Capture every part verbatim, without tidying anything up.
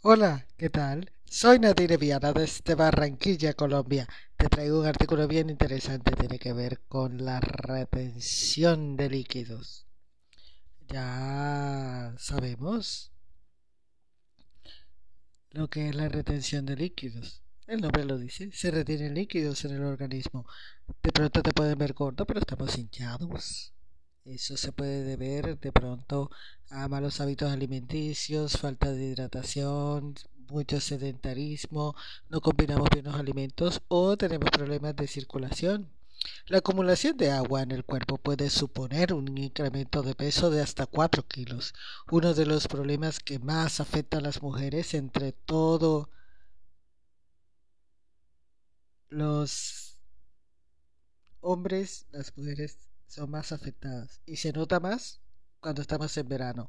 Hola, ¿qué tal? Soy Nadine Viana desde Barranquilla, Colombia. Te traigo un artículo bien interesante, tiene que ver con la retención de líquidos. Ya sabemos lo que es la retención de líquidos. El nombre lo dice, se retienen líquidos en el organismo. De pronto te pueden ver gordo, pero estamos hinchados. Eso se puede deber de pronto a malos hábitos alimenticios, falta de hidratación, mucho sedentarismo, no combinamos bien los alimentos o tenemos problemas de circulación. La acumulación de agua en el cuerpo puede suponer un incremento de peso de hasta cuatro kilos. Uno de los problemas que más afecta a las mujeres entre todos los hombres, las mujeres son más afectadas y se nota más cuando estamos en verano.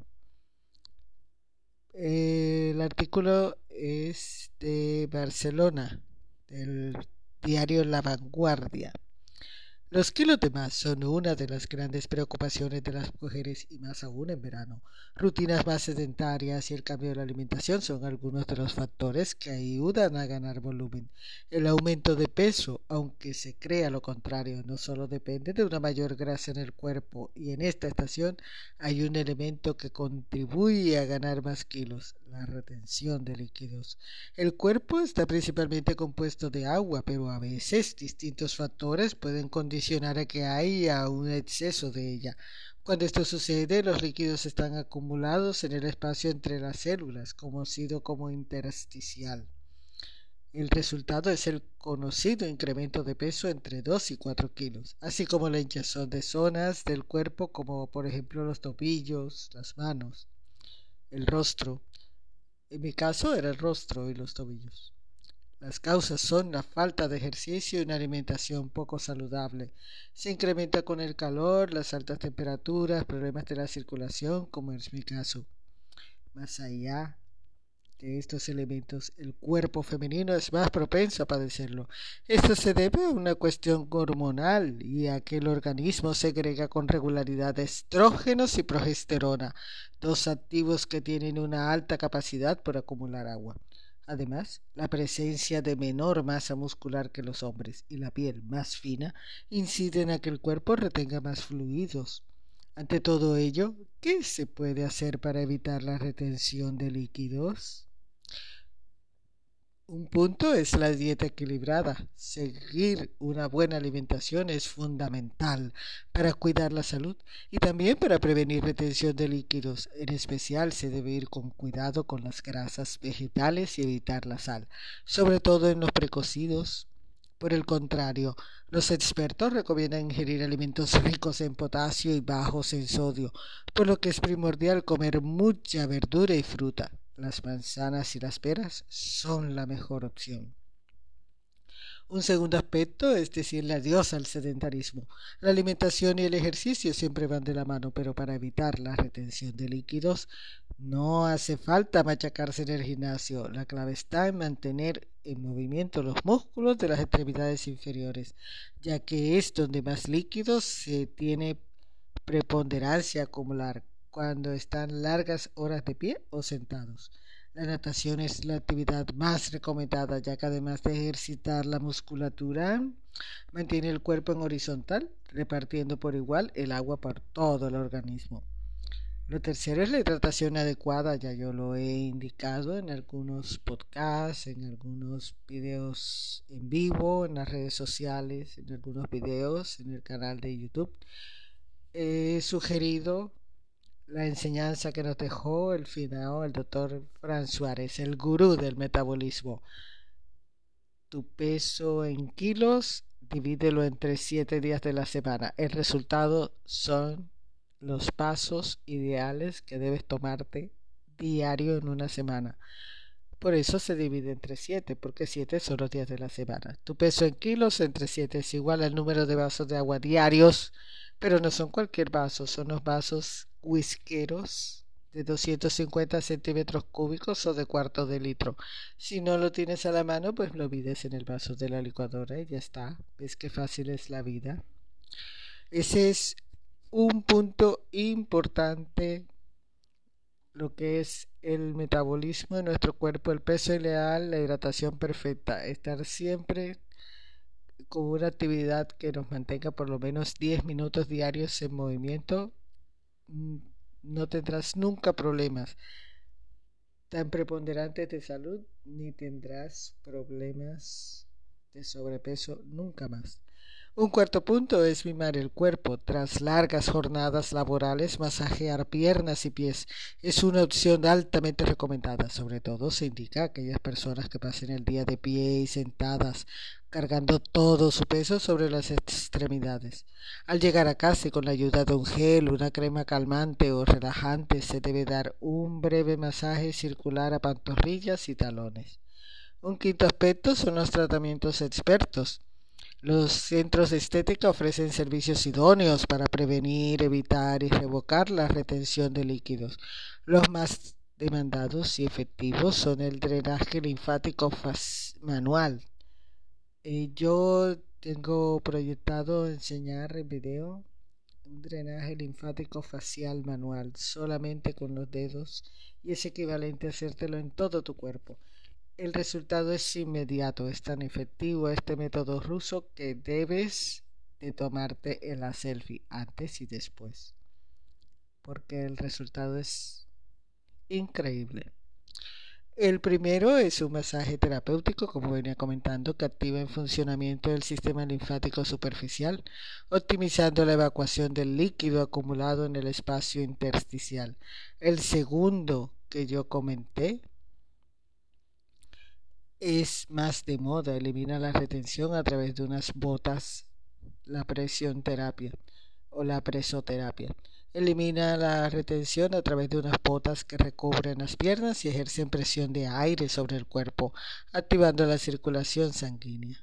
Eh, el artículo es de Barcelona, del diario La Vanguardia. Los kilos de más son una de las grandes preocupaciones de las mujeres y más aún en verano. Rutinas más sedentarias y el cambio de la alimentación son algunos de los factores que ayudan a ganar volumen. El aumento de peso, aunque se crea lo contrario, no solo depende de una mayor grasa en el cuerpo, y en esta estación hay un elemento que contribuye a ganar más kilos, la retención de líquidos. El cuerpo está principalmente compuesto de agua, pero a veces distintos factores pueden condicionar a que haya un exceso de ella. Cuando esto sucede, los líquidos están acumulados en el espacio entre las células, conocido como intersticial. El resultado es el conocido incremento de peso entre dos y cuatro kilos, así como la hinchazón de zonas del cuerpo como por ejemplo los tobillos, las manos, el rostro. En mi caso era el rostro y los tobillos. Las causas son la falta de ejercicio y una alimentación poco saludable. Se incrementa con el calor, las altas temperaturas, problemas de la circulación, como es mi caso. Más allá de estos elementos, el cuerpo femenino es más propenso a padecerlo. Esto se debe a una cuestión hormonal y a que el organismo segrega con regularidad estrógenos y progesterona, dos activos que tienen una alta capacidad por acumular agua. Además, la presencia de menor masa muscular que los hombres y la piel más fina inciden a que el cuerpo retenga más fluidos. Ante todo ello, ¿qué se puede hacer para evitar la retención de líquidos? Un punto es la dieta equilibrada. Seguir una buena alimentación es fundamental para cuidar la salud y también para prevenir retención de líquidos. En especial se debe ir con cuidado con las grasas vegetales y evitar la sal, sobre todo en los precocidos. Por el contrario, los expertos recomiendan ingerir alimentos ricos en potasio y bajos en sodio, por lo que es primordial comer mucha verdura y fruta. Las manzanas y las peras son la mejor opción. Un segundo aspecto es decirle adiós al sedentarismo. La alimentación y el ejercicio siempre van de la mano, pero para evitar la retención de líquidos no hace falta machacarse en el gimnasio. La clave está en mantener en movimiento los músculos de las extremidades inferiores, ya que es donde más líquidos se tiene preponderancia acumular cuando están largas horas de pie o sentados. La natación es la actividad más recomendada, ya que además de ejercitar la musculatura, mantiene el cuerpo en horizontal, repartiendo por igual el agua por todo el organismo. Lo tercero es la hidratación adecuada, ya yo lo he indicado en algunos podcasts, en algunos videos en vivo, en las redes sociales, en algunos videos en el canal de YouTube. He sugerido la enseñanza que nos dejó el finado el doctor Fran Suárez, el gurú del metabolismo. Tu peso en kilos, divídelo entre siete días de la semana. El resultado son los pasos ideales que debes tomarte diario en una semana. Por eso se divide entre siete, porque siete son los días de la semana. Tu peso en kilos entre siete es igual al número de vasos de agua diarios, pero no son cualquier vaso, son los vasos whiskeros de doscientos cincuenta centímetros cúbicos o de cuarto de litro. Si no lo tienes a la mano, pues lo mides en el vaso de la licuadora y ya está. ¿Ves qué fácil es la vida? Ese es un punto importante lo que es el metabolismo de nuestro cuerpo, el peso ideal, la hidratación perfecta, estar siempre con una actividad que nos mantenga por lo menos diez minutos diarios en movimiento, no tendrás nunca problemas tan preponderantes de salud, ni tendrás problemas de sobrepeso nunca más. Un cuarto punto es mimar el cuerpo. Tras largas jornadas laborales, masajear piernas y pies es una opción altamente recomendada. Sobre todo se indica a aquellas personas que pasen el día de pie y sentadas, cargando todo su peso sobre las extremidades. Al llegar a casa y con la ayuda de un gel, una crema calmante o relajante, se debe dar un breve masaje circular a pantorrillas y talones. Un quinto aspecto son los tratamientos expertos. Los centros de estética ofrecen servicios idóneos para prevenir, evitar y revocar la retención de líquidos. Los más demandados y efectivos son el drenaje linfático manual. Eh, yo tengo proyectado enseñar en video un drenaje linfático facial manual solamente con los dedos, y es equivalente a hacértelo en todo tu cuerpo. El resultado es inmediato, es tan efectivo este método ruso que debes de tomarte en la selfie antes y después, porque el resultado es increíble. El primero es un masaje terapéutico, como venía comentando, que activa el funcionamiento del sistema linfático superficial, optimizando la evacuación del líquido acumulado en el espacio intersticial. El segundo que yo comenté es más de moda, elimina la retención a través de unas botas, la presión terapia o la presoterapia. Elimina la retención a través de unas botas que recubren las piernas y ejercen presión de aire sobre el cuerpo, activando la circulación sanguínea.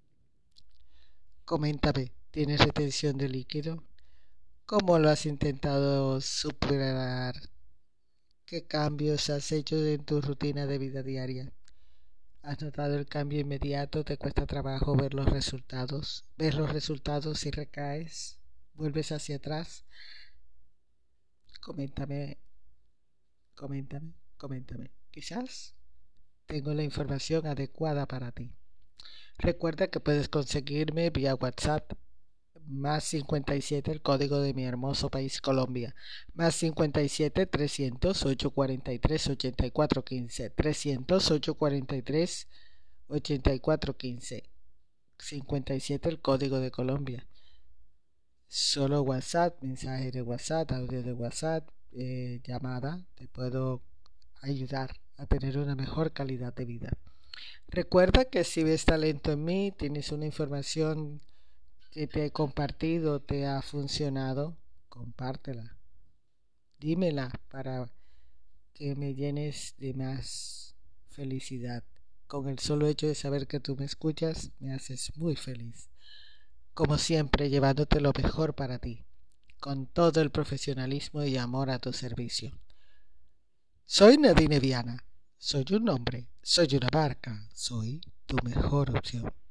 Coméntame, ¿tienes retención de líquido? ¿Cómo lo has intentado superar? ¿Qué cambios has hecho en tu rutina de vida diaria? ¿Has notado el cambio inmediato? ¿Te cuesta trabajo ver los resultados? ¿Ves los resultados y recaes? ¿Vuelves hacia atrás? Coméntame, coméntame, coméntame. Quizás tengo la información adecuada para ti. Recuerda que puedes conseguirme vía WhatsApp, más cincuenta y siete, el código de mi hermoso país Colombia, más cincuenta y siete, trescientos, ochocientos cuarenta y tres, ochenta y cuatro quince, trescientos, ochocientos cuarenta y tres, ochenta y cuatro quince, cincuenta y siete, el código de Colombia. Solo WhatsApp, mensaje de WhatsApp, audio de WhatsApp, eh, llamada, te puedo ayudar a tener una mejor calidad de vida. Recuerda que si ves talento en mí, tienes una información que te he compartido, te ha funcionado, compártela, dímela para que me llenes de más felicidad. Con el solo hecho de saber que tú me escuchas, me haces muy feliz. Como siempre, llevándote lo mejor para ti, con todo el profesionalismo y amor a tu servicio. Soy Nadine Viana, soy un hombre, soy una marca, soy tu mejor opción.